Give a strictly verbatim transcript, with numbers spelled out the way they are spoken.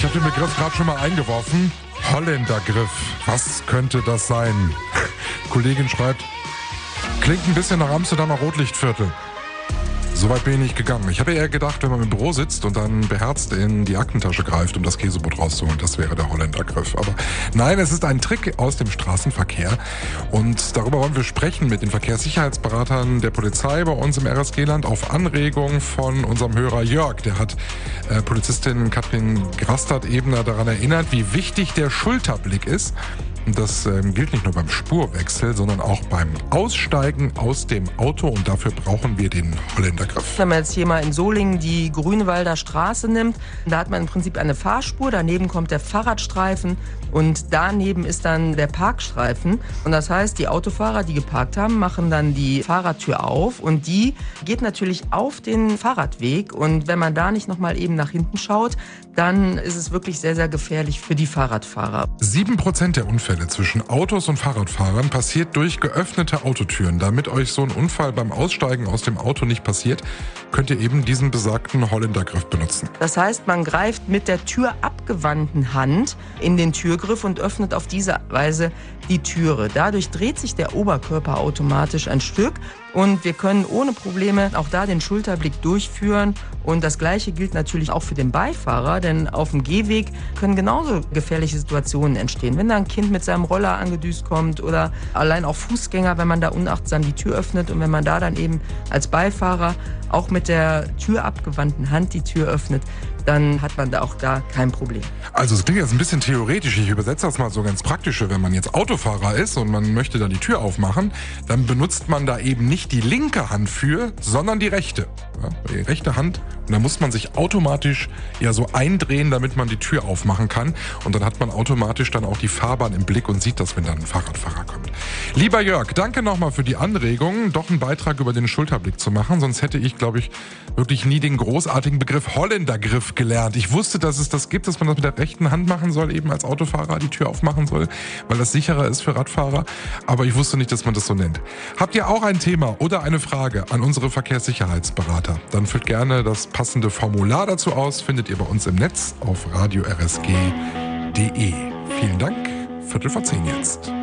Ich habe den Begriff gerade schon mal eingeworfen. Holländergriff. Was könnte das sein? Kollegin schreibt, klingt ein bisschen nach Amsterdamer Rotlichtviertel. Soweit bin ich nicht gegangen. Ich habe eher gedacht, wenn man im Büro sitzt und dann beherzt in die Aktentasche greift, um das Käsebrot rauszuholen, das wäre der Holländergriff. Aber nein, es ist ein Trick aus dem Straßenverkehr. Und darüber wollen wir sprechen mit den Verkehrssicherheitsberatern der Polizei bei uns im R S G-Land auf Anregung von unserem Hörer Jörg. Der hat äh, Polizistin Katrin Grastert-Ebner daran erinnert, wie wichtig der Schulterblick ist. Und das ähm, gilt nicht nur beim Spurwechsel, sondern auch beim Aussteigen aus dem Auto. Und dafür brauchen wir den Holländergriff. Wenn man jetzt hier mal in Solingen die Grünewalder Straße nimmt, da hat man im Prinzip eine Fahrspur, daneben kommt der Fahrradstreifen und daneben ist dann der Parkstreifen. Und das heißt, die Autofahrer, die geparkt haben, machen dann die Fahrradtür auf und die geht natürlich auf den Fahrradweg. Und wenn man da nicht nochmal eben nach hinten schaut, dann ist es wirklich sehr, sehr gefährlich für die Fahrradfahrer. Sieben Prozent der Unfälle zwischen Autos und Fahrradfahrern passiert durch geöffnete Autotüren. Damit euch so ein Unfall beim Aussteigen aus dem Auto nicht passiert, könnt ihr eben diesen besagten Holländergriff benutzen. Das heißt, man greift mit der Tür abgewandten Hand in den Türgriff und öffnet auf diese Weise die Türe. Dadurch dreht sich der Oberkörper automatisch ein Stück und wir können ohne Probleme auch da den Schulterblick durchführen. Und das Gleiche gilt natürlich auch für den Beifahrer, denn auf dem Gehweg können genauso gefährliche Situationen entstehen. Wenn da ein Kind mit seinem Roller angedüst kommt oder allein auch Fußgänger, wenn man da unachtsam die Tür öffnet und wenn man da dann eben als Beifahrer auch mit der Tür abgewandten Hand die Tür öffnet, dann hat man da auch da kein Problem. Also es klingt jetzt ein bisschen theoretisch, ich übersetze das mal so ganz praktische. Wenn man jetzt Autofahrer ist und man möchte da die Tür aufmachen, dann benutzt man da eben nicht die linke Hand für, sondern die rechte. Ja, die rechte Hand. Und da muss man sich automatisch ja so eindrehen, damit man die Tür aufmachen kann. Und dann hat man automatisch dann auch die Fahrbahn im Blick und sieht das, wenn dann ein Fahrradfahrer kommt. Lieber Jörg, danke nochmal für die Anregung, doch einen Beitrag über den Schulterblick zu machen. Sonst hätte ich, glaube ich, wirklich nie den großartigen Begriff Holländergriff gelernt. Ich wusste, dass es das gibt, dass man das mit der rechten Hand machen soll, eben als Autofahrer die Tür aufmachen soll, weil das sicherer ist für Radfahrer. Aber ich wusste nicht, dass man das so nennt. Habt ihr auch ein Thema oder eine Frage an unsere Verkehrssicherheitsberater? Dann füllt gerne das passende Formular dazu aus, findet ihr bei uns im Netz auf radio r s g punkt d e. Vielen Dank, Viertel vor zehn jetzt.